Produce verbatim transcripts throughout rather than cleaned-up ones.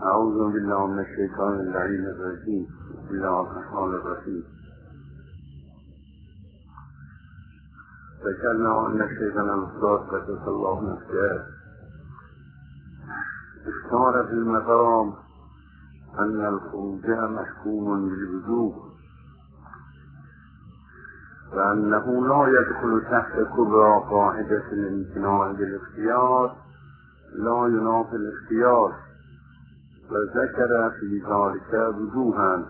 أعوذ بالله من الشيطان اللعين الرجيم. بسم الله الرحمن الرحيم. ذكرنا أن شيخنا الأستاذ قدس الله نفسه اختار في المقام أن الخروج محكوم بالوجوب، وأنه لا يدخل تحت كبرى قاعدة الامتناع بالاختيار لا ينافي الاختيار، وذكر في ذلك وجوها.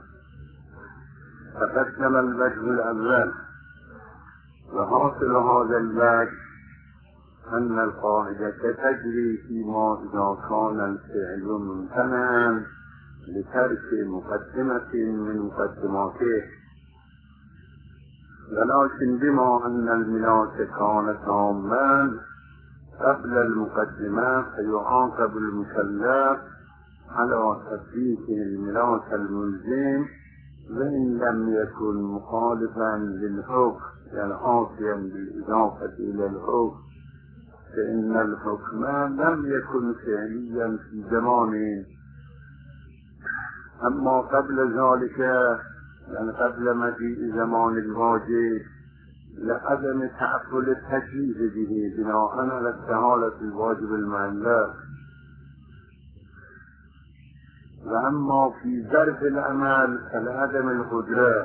تقدم الوجه الأول، وحاصل هذا الوجه أن القاعدة تجري فيما إذا كان الفعل ممتنعا لترك مقدمة من مقدماته، ولكن بما أن الملاك كان تاما قبل المقدمة فيعاقب المكلف على تطبيق الملاك الملزم، وإن لم يكن مخالفا للحكم يعني عاصيا بالإضافة إلى الحكم، فإن الحكم لم يكن فعليا في زمانه. أما قبل ذلك يعني قبل مجيء زمان الواجب لعدم تعقل التكليف به بناء على استحالة الواجب المعلق. وأما في ظرف العمل فلعدم القدرة.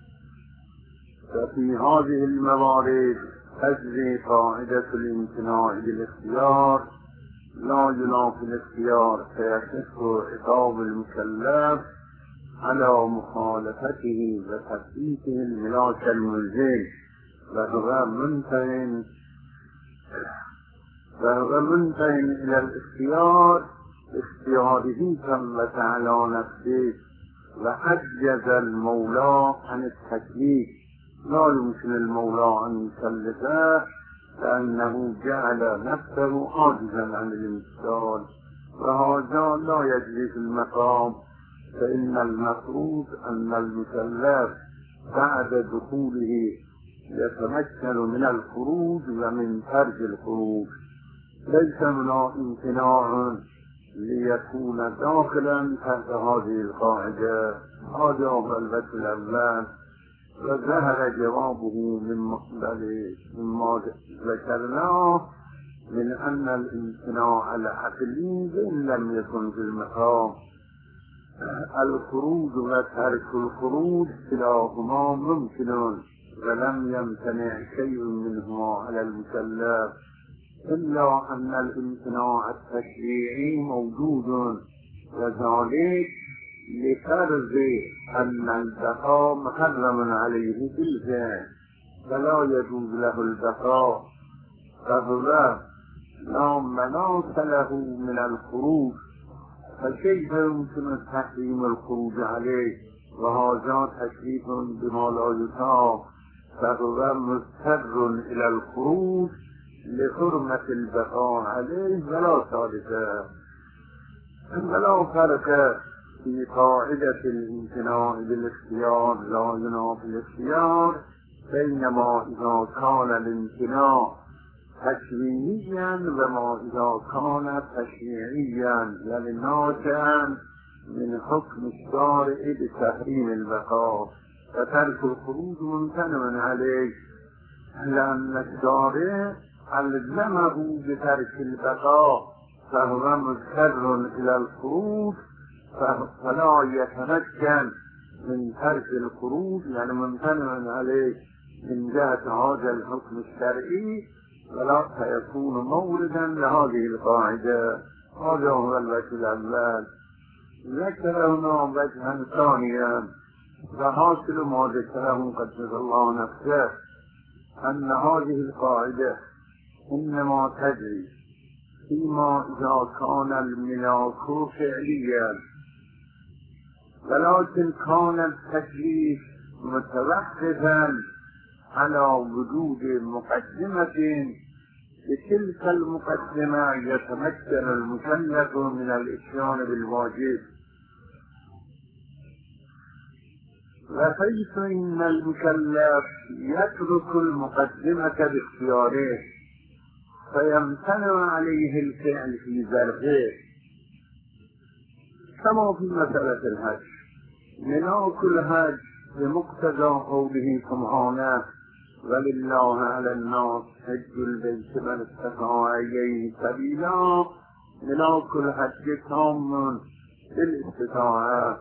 وفي هذه الموارد تجري قاعدة الامتناع بالاختيار لا ينافي الاختيار، فيصح عقاب المكلف على مخالفته وتثبيته الملاك الملزم، وهو منتهٍ وهو منتهٍ إلى الاختيار اختياره ثبت على نفسه، وعجز المولى عن التكليف. لا يمكن المولى أن يكلفه لأنه جعل نفسه عاجزا عن الامتثال، وهذا لا يجري في المقام. فإن المفروض أن المكلف بعد دخوله يتمكن من الخروج ومن ترك الخروج، ليس هنا امتناع ليكون داخلا تحت هذه القاعدة. هذا هو الوجه الأول، وظهر جوابه مما ذكرناه من أن الامتناع العقلي إن لم يكن في المقام. الخروج وترك الخروج كلاهما ممكن، ولم يمتنع شيء منهما على المكلف، إلا أن الامتناع التشريعي موجود، وذلك لفرض أن البقاء محرم عليه بالفعل فلا يجوز له البقاء، فهو لا مناص له من الخروج، فكيف يمكن تحريم الخروج عليه؟ وهذا تكليف بما لا يطاق، فهو مضطر إلى الخروج لحرمة البقاء عليه ولا ثالثة. ولا فرق في قاعدة الامتناع بالاختيار لا ينافي الاختيار، بينما إذا كان الامتناع تشريعيا وما إذا كان تشريعيا يعني ناشئا من حكم الشارع بتحريم البقاء، فترك الخروج ممتنع عليه لأن الشارع ألزمه بترك البقاء، فهو مضطر إلى الخروج فلا يتمكن من ترك الخروج، يعني ممتنع عليه من جهة هذا الحكم الشرعي، ولا سيكون موردا لهذه القاعدة. هذا هو الوجه الأول. ذكر هنا وجها ثانيا، وحاصل ما ذكره قدس الله نفسه أن هذه القاعدة إنما تجري فيما إذا كان الملاك فعليا، ولكن كان التكليف متوقفا على وجود مقدمة، بتلك المقدمة يتمكن المكلف من الإتيان بالواجب. وحيث إن المكلف يترك المقدمة باختياره فيمتنع عليه الفعل في ظرفه، كما في مسألة الحج ملاك الحج بمقتضى قوله سبحانه ولله على الناس حج البيت من استطاع إليه سبيلا. ملاك الحج تام بالاستطاعة،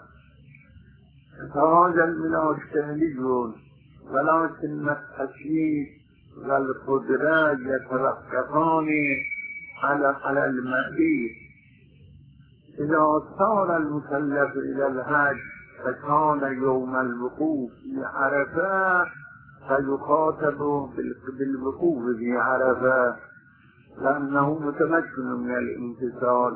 فهذا الملاك فعلي ولكن التكليف والقدرة يتوقفان على على المريض. إذا صار المكلف إلى الحج فكان يوم الوقوف في عرفة فيخاطب بالوقوف في عرفة لأنه متمكن من الامتثال،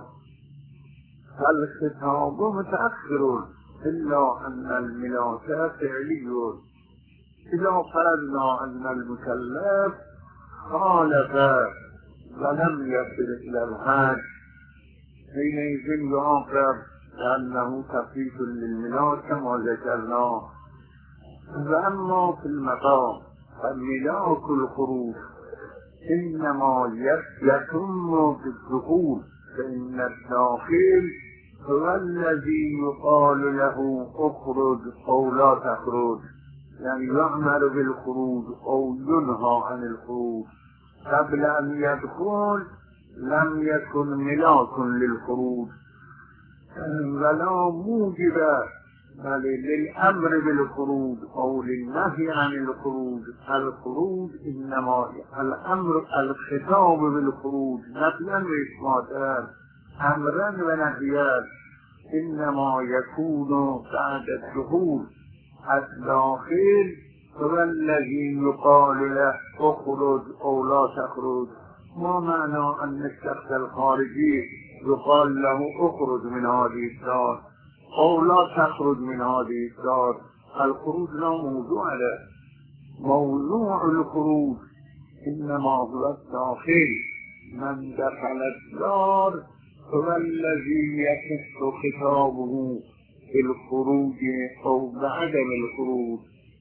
فالخطاب متأخر إلا أن الملاك فعلي. إذا فرضنا أن المكلف خالف ولم يصل إلى الحج حينئذ يعاقب لأنه تخفيف للملاك كما ذكرنا. وأما في المقام فملاك الخروج إنما يتم بالدخول، فإن الداخل هو الذي يقال له اخرج أو لا تخرج، يعني يأمر بالخروج أو ينهى عن الخروج. قبل أن يدخل لم يكن ملاك للخروج ولا موجب للأمر بالخروج أو للنهي عن الخروج. الخروج إنما الأمر الخطاب بالخروج نفيا وإثباتا أمرا ونهيا إنما يكون بعد الدخول. الداخل هو الذي يقال له اخرج أو لا تخرج. ما معنى أن الشخص الخارجي يقال له اخرج من هذه الدار أو لا تخرج من هذه الدار؟ الخروج لا موضوع له. موضوع الخروج إنما هو الداخل. من دخل الدار هو الذي يصح خطابه بالخروج أو بعدم الخروج.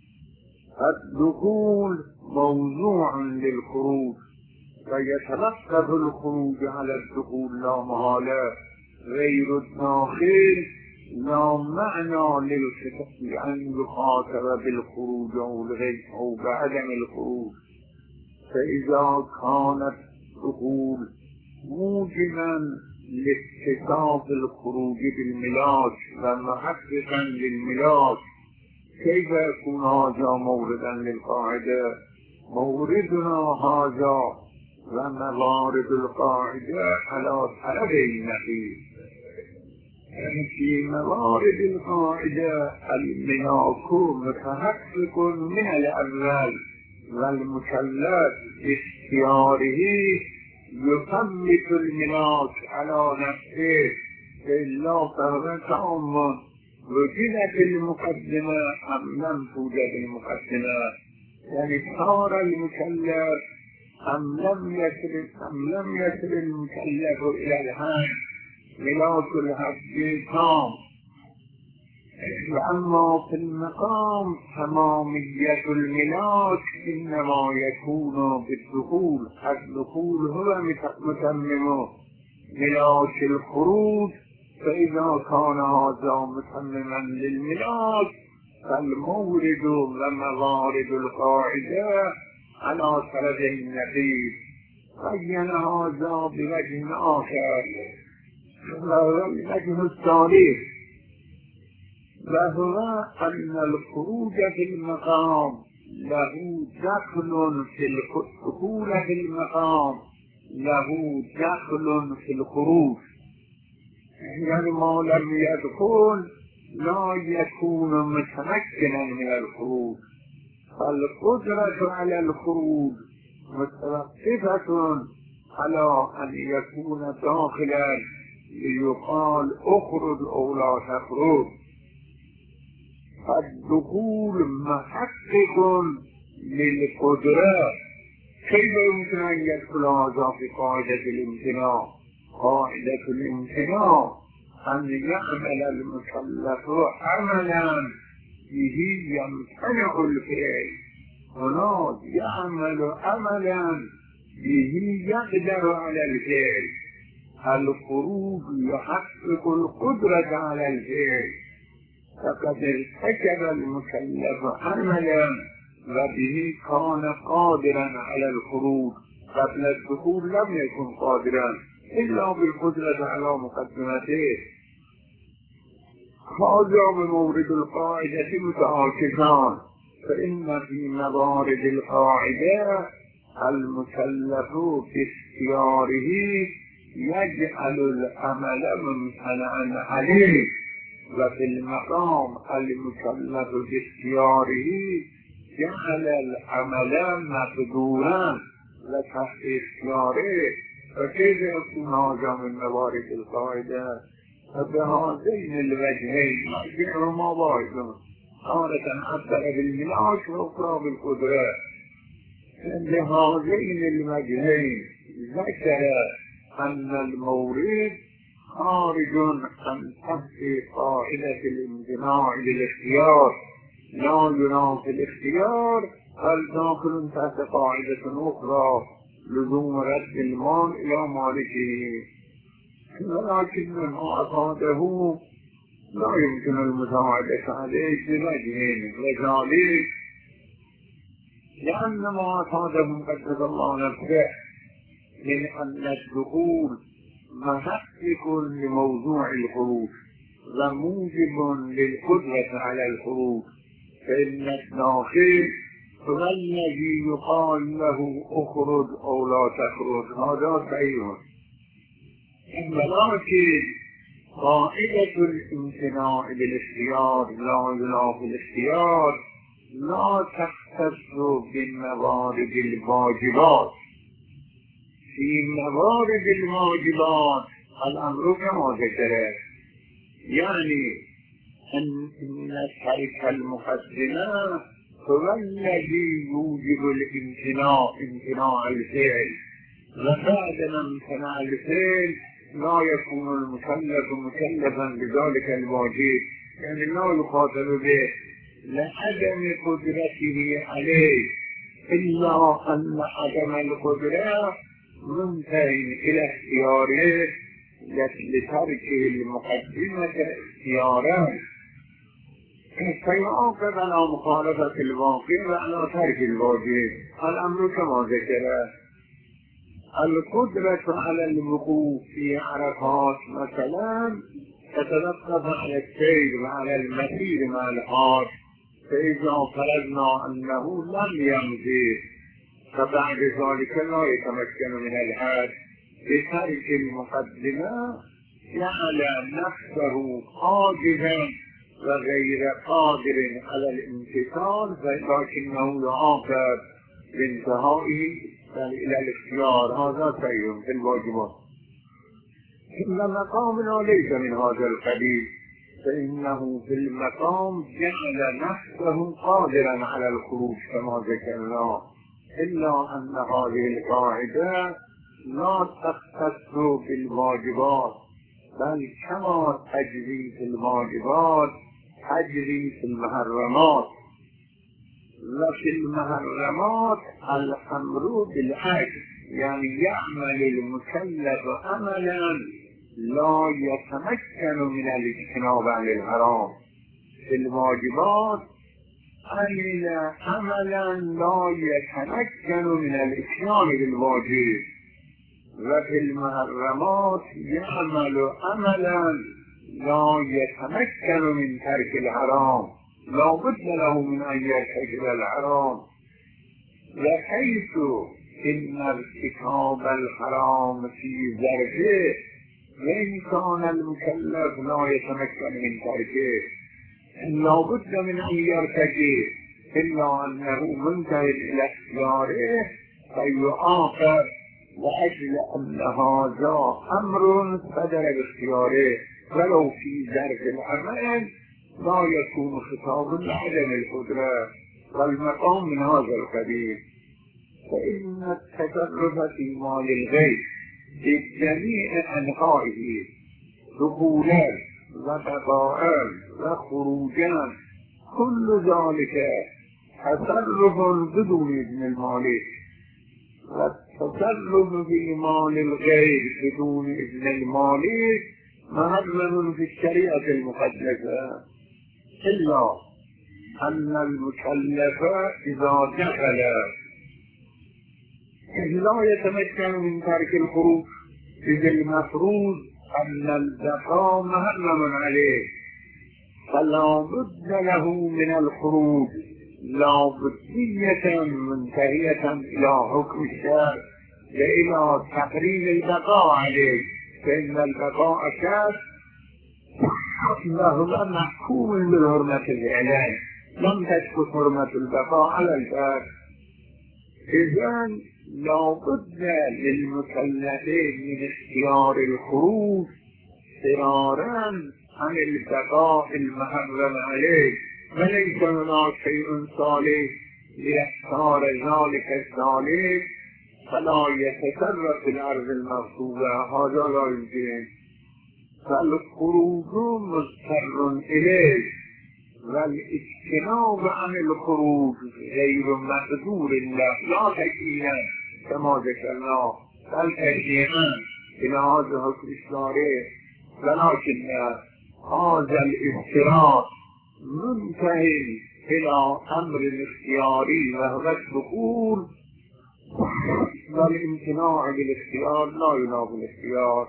الدخول موضوع للخروج فيترتب الخروج على الدخول لا محالة. غير الداخل لا معنى للخطاب أن يخاطب بالخروج أو الغير أو بعدم الخروج. فإذا كانت الدخول موجبا لاتصاف الخروج بالملاك ومحققا للملاك كيف يكون هذا موردا للقاعدة؟ موردنا هذا وموارد القاعدة على طرفي نقيض. في موارد القاعدة الملاك متحقق من الأول والمكلف باختياره يثبت الملاك على نفسه إلا فهو تام. وجدت المقدمة أم لم توجد المقدمة؟ يعني صار المكلف أم لم يصل أم لم يصل المكلف إلى الحج ملاك الحج تام. وأما في المقام تمامية الملاك إنما يكون بالدخول. الدخول هو متمم ملاك الخروج. فإذا كان هذا متمما للملاك فالمورد وموارد القاعدة على طرفي النقيض. بين هذا بوجه آخر وهو الوجه الثالث، وهو أن الخروج في المقام له دخل في الدخول في المقام له دخل في الخروج. يعني ما لم يدخل لا يكون متمكنا من الخروج. فالقدرة على الخروج متوقفة على أن يكون داخلا ليقال اخرج أو لا تخرج. الدخول محقق للقدرة. كيف يمكن أن يدخل هذا في قاعدة الامتناع؟ قاعدة الامتناع أن يعمل المكلف عملا به يمتنع الفعل، هنا يعمل عملا به يقدر على الفعل. الخروج يحقق القدرة على الفعل، فقد ارتكب المكلف عملا وبه كان قادرا على الخروج، قبل الدخول لم يكن قادرا إلا بالقدرة على مقدمته. هذا بمورد القاعدة متعاكسان، فإن في موارد القاعدة المكلف باختياره يجعل العمل ممتنعا عليه، وفي المقام المكلف باختياره جعل العمل مقدورا وتحت اختياره. فكيف يكون هذا من موارد القاعدة؟ فبهذين الوجهين مرجع ما بايدون، تارة عبر بالملاك وأخرى بالقدرة. بهذين الوجهين ذكر أن المورد خارج عن تحت قاعدة الامتناع للاختيار، لا ينافي الاختيار، بل داخل تحت قاعدة أخرى لزوم رد المال إلى مالكه، ولكن ما أفاده لا يمكن المساعدة عليه بوجهين، وذلك لأن ما أفاده قدس الله نفسه من أن الدخول محقق لموضوع الخروج وموجب للقدرة على الخروج، فإن الداخل هو الذي يقال له اخرج أو لا تخرج، هذا صحيح. ولكن قاعدة الامتناع بالاختيار لا ينافي الاختيار لا تختص بموارد الواجبات. في موارد الواجبات الأمر كما ذكر، يعني أن ترك المقدمة هو الذي يوجب الامتناع، امتناع الفعل، وبعد ما امتنع الفعل لا يكون المكلف مكلفا بذلك الواجب، يعني لا يخاطب به لعدم قدرته عليه، إلا أن عدم القدرة منتهي إلى اختياره لتركه المقدمة اختيارا، فيعاقب على مخالفة الواقع وعلى ترك الواجب. الأمر كما ذكر، القدرة على الوقوف في عرفات مثلا تتوقف على السير وعلى المسير مع الحاج، فإذا فرضنا أنه لم يمضي فبعد ذلك لا يتمكن من الحج بترك المقدمة، جعل نفسه عاجزا وغير قادر على الامتثال، ولكنه يعاقب بانتهائه إلى الاختيار. هذا شيء في الواجبات. إن مقامنا ليس من هذا القبيل، فإنه في المقام جعل نفسه قادرا على الخروج كما ذكرنا، إلا أن هذه القاعدة لا تختص بالواجبات، بل كما تجري في الواجبات تجري في المحرمات. وفي المحرمات الأمر بالعكس، يعني يعمل المكلف عملا لا يتمكن من الاجتناب عن الحرام. في الواجبات عمل عملا لا يتمكن من الاتيان بالواجب، وفي المحرمات يعمل عملا لا يتمكن من ترك الحرام، لا بد له من أن يرتكب الحرام. وحيث إن ارتكاب الحرام في ظرفه، وإن كان المكلف لا يتمكن من تركه، لا بد من أن يرتكب، إلا أنه منتهي إلى اختياره فيعاقب، وأجل أن هذا أمر صدر باختياره، ولو في ظرف العمل لا يكون خطاب لعدم القدرة، والمقام من هذا القبيل. فإن التصرف في مال الغير بجميع أنواعه دخولا وبقاء وخروجا، كل ذلك تصرف بدون إذن المالك، تصرف في مال الغير بدون إذن المالك محرم في الشريعة المقدسة، إلا أن المكلف إذا دخل لا يتمكن من ترك الخروج، إذ المفروض أن البقاء محرم عليه، فلا بد له من الخروج لا بدية منتهية إلى حكم الشرع وإلى تقرير البقاء عليه، فإن البقاء شرط له محكوم بالحرمة الإعلان، لم تثبت حرمة البقاء على الفرد. إذن لا بد للمكلفين من اختيار الخروج فرارا عن البقاء المحرم عليه، وليس هناك شيء صالح ليختار ذلك الصالح فلا يتصرف في الأرض المغصوبة، هذا لا يمكن. فالخروج مضطر إليه، والاجتناب عن الخروج غير مقدور له، لا تكينا كما ذكرنا بل تكينا إلى هذا حكم الشارع، ولكن هذا الاضطرار منتهي إلى أمر اختياري وهو الدخول، والامتناع بالاختيار لا ينافي الاختيار.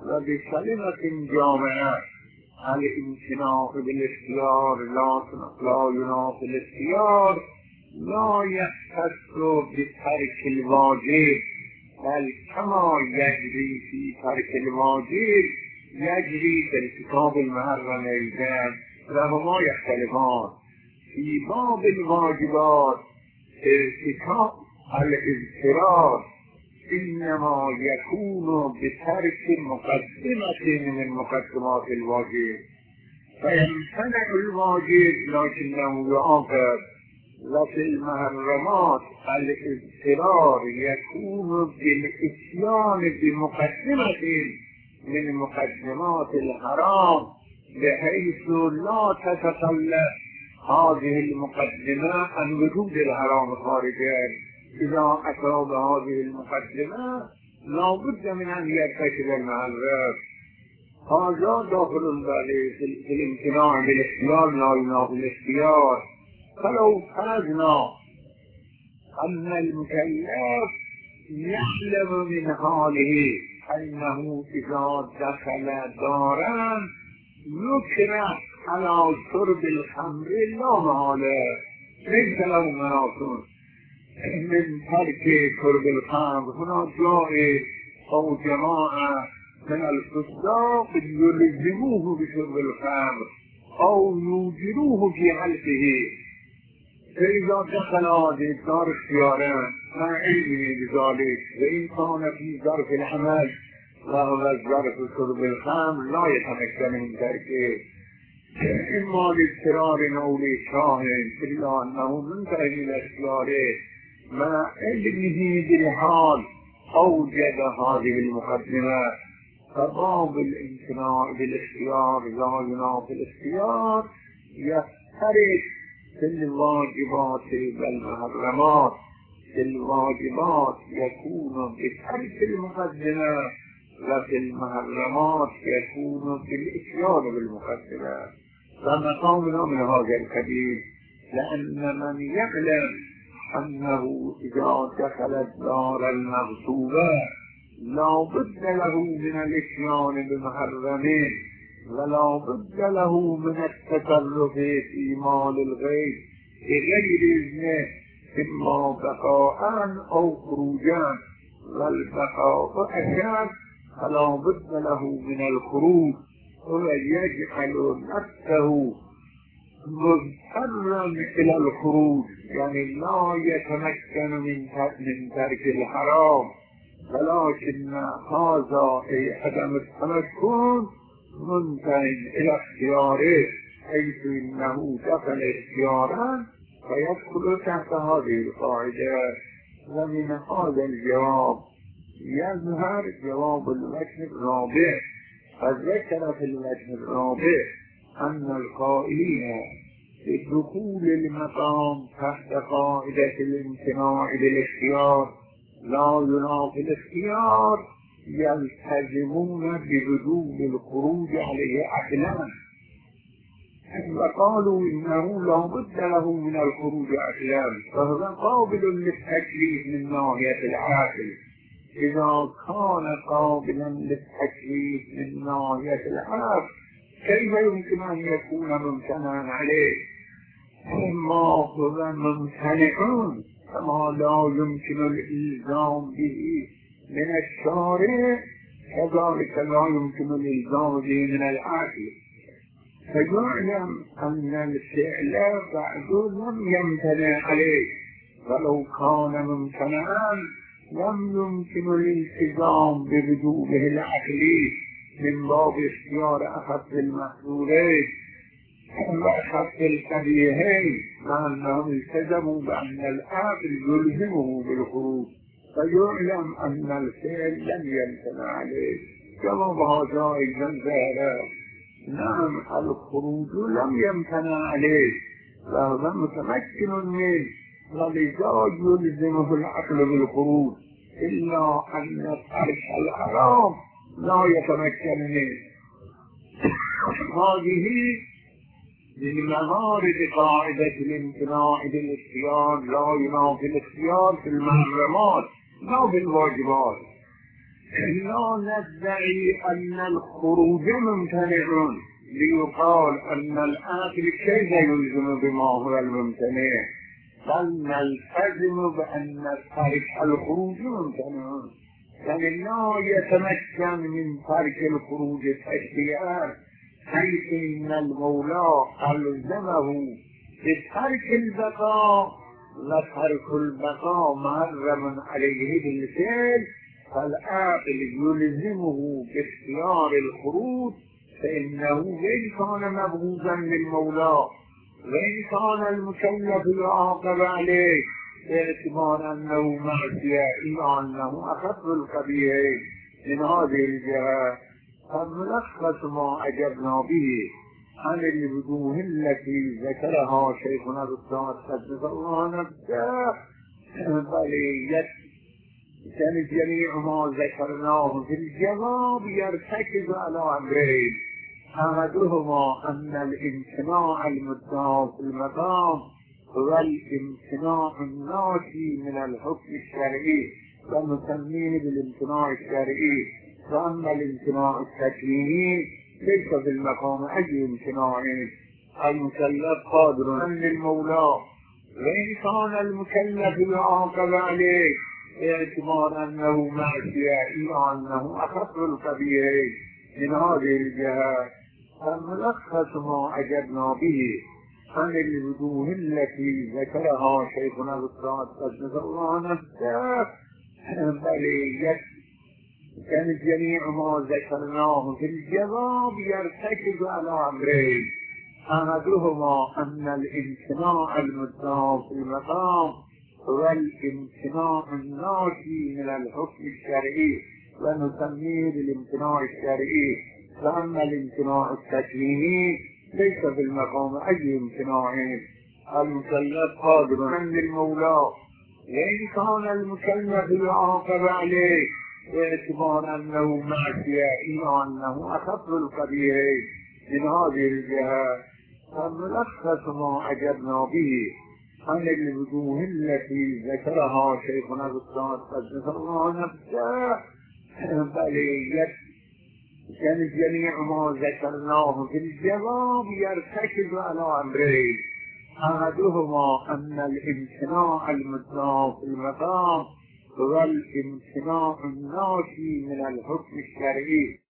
وبكلمة جامعة الامتناع بالاختيار لا لا ينافي الاختيار لا يختص بترك الواجب، بل كما يجري في ترك الواجب يجري في ارتكاب المحرم أيضا، وهما يختلفان. في باب الواجبات ارتكاب الاضطرار إنما يكون بترك مقدمة من مقدمات الواجب، فيمتنع الواجب لكنه يؤخر. وفي المحرمات الاضطرار يكون بالإتيان بمقدمة من مقدمات الحرام، بحيث لا تتخلى هذه المقدمة عن وجود الحرام خارجا. إذا أتى بهذه المقدمة لا بد من أن يرتكب المحرم. هذا داخل في الامتناع بالاختيار لا ينافي الاختيار. فلو فرضنا أن المكلف يعلم من حاله أنه إذا دخل دارا يكره على شرب الخمر لا محالة، ليس له مناص من ترك شرب الخمر، هنا جاء أو جماعة من الفساق يلزموه بشرب الخمر أو يوجروه في حلفه، فإذا دخل هذه الدار اختيارا مع علمه بذلك، وإن كان في ظرف العمل وهو ظرف شرب الخمر لا يتمكن من تركه، إما لاضطرار أو لشاهد، إلا أنه منتهي إلى اختياره مع علمه بالحال أوجد هذه المقدمة. فباب الامتناع بالاختيار لا ينافي الاختيار يفترق في الواجبات والمحرمات. في الواجبات يكون بترك المقدمة، وفي المحرمات يكون بالإتيان بالمقدمة. فمقامنا من هذا الحديث لأن من يعلم أنه إذا دخل الدار المغصوبة لا بد له من الإتيان بمحرمين، ولا بد له من التصرف في مال الغير بغير إذنه، إما بقاء أو خروجا، والبقاء أشد فلا بد له من الخروج، ويجعل نفسه مضطرا إلى الخروج، يعني لا يتمكن من من ترك الحرام، ولكن هذا أي عدم التمكن منتهي إلى اختياره، حيث إنه دخل اختيارا فيدخل تحت هذه القاعدة. ومن هذا الجواب يظهر جواب الوجه الرابع، فذكر في الوجه الرابع أن القائلين بدخول المقام تحت قاعدة الامتناع بالاختيار لا ينافي الاختيار يلتزمون بوجوب الخروج عليه عقلا، وقالوا إنه لا بد له من الخروج عقلا، فهو قابل للتكليف من ناحية العقل. إذا كان قابلا للتكليف من ناحية العقل كيف يمكن أن يكون ممتنعا عليه؟ ما هو ممتنع كما لا يمكن الإلزام به من الشارع كذلك لا يمكن الإلزام به من العقل. فيعلم أن الفعل بعد لم يمتنع عليه، ولو كان ممتنعا لم يمكن الالتزام بوجوبه العقلي من باب اختيار أخف المحظورين وأخف القبيحين، لأنهم التزموا بأن العقل يلزمه بالخروج، فيعلم أن الفعل لم يمتنع عليه كما بهذا أيضا ظاهر. نعم الخروج لم يمتنع عليه فهو متمكن منه، ولذا يلزمه العقل بالخروج، إلا أن ترك الحرام لا يتمكن منه. هذه من موارد قاعدة الامتناع بالاختيار، لا ينافي الاختيار في المحرمات لا في الواجبات. لا ندعي أن الخروج ممتنع ليقال أن العقل كيف يلزم بما هو الممتنع، بل نلتزم بأن ترك الخروج ممتنع، يعني لا يتمكن من ترك الخروج تشريعا، حيث إن المولى ألزمه بترك البقاء، وترك البقاء محرم عليه بالفعل، فالعاقل يلزمه باختيار الخروج، فإنه وإن كان مبغوضا للمولى وإن كان المكلف يعاقب عليه باعتبار أنه معصية إلا أنه أخف القبيح من هذه الجهة. فملخص ما أجبنا به عن الوجوه التي ذكرها شيخنا الأستاذ قدس الله نفسه بل كان جميع ما ذكرناه في الجواب يرتكز على أمرين: أحدهما أن الامتناع المدعى في المقام هو الامتناع الناشئ من الحكم الشرعي ونسميه بالامتناع الشرعي، وأما الامتناع التكويني ليس في المقام أي امتناع. المكلف قادر أن المولى وإن كان المكلف يعاقب عليه باعتبار أنه معصية إلا أنه أخف القبيح من هذه الجهة. فملخص ما أجبنا به عن الوجوه التي ذكرها شيخنا الأستاذ قدس الله نفسه بل كان جميع ما ذكرناه في الجواب يرتكز على أمرين: أحدهما أن الامتناع المدعى في المقام هو الامتناع الناشئ من الحكم الشرعي ونسميه بالامتناع الشرعي، وأما الامتناع التكويني ليس في المقام أي امتناع. المكلف قادر أن المولى وإن كان المكلف يعاقب عليه باعتبار أنه معصية إلا أنه أخف القبيح من هذه الجهة. فملخص ما أجبنا به عن الوجوه التي ذكرها شيخنا الأستاذ قدس الله نفسه بل كان جميع ما ذكرناه في الجواب يرتكز على أمرين: أحدهما أن الامتناع المدعى في المقام هو الامتناع الناشئ من الحكم الشرعي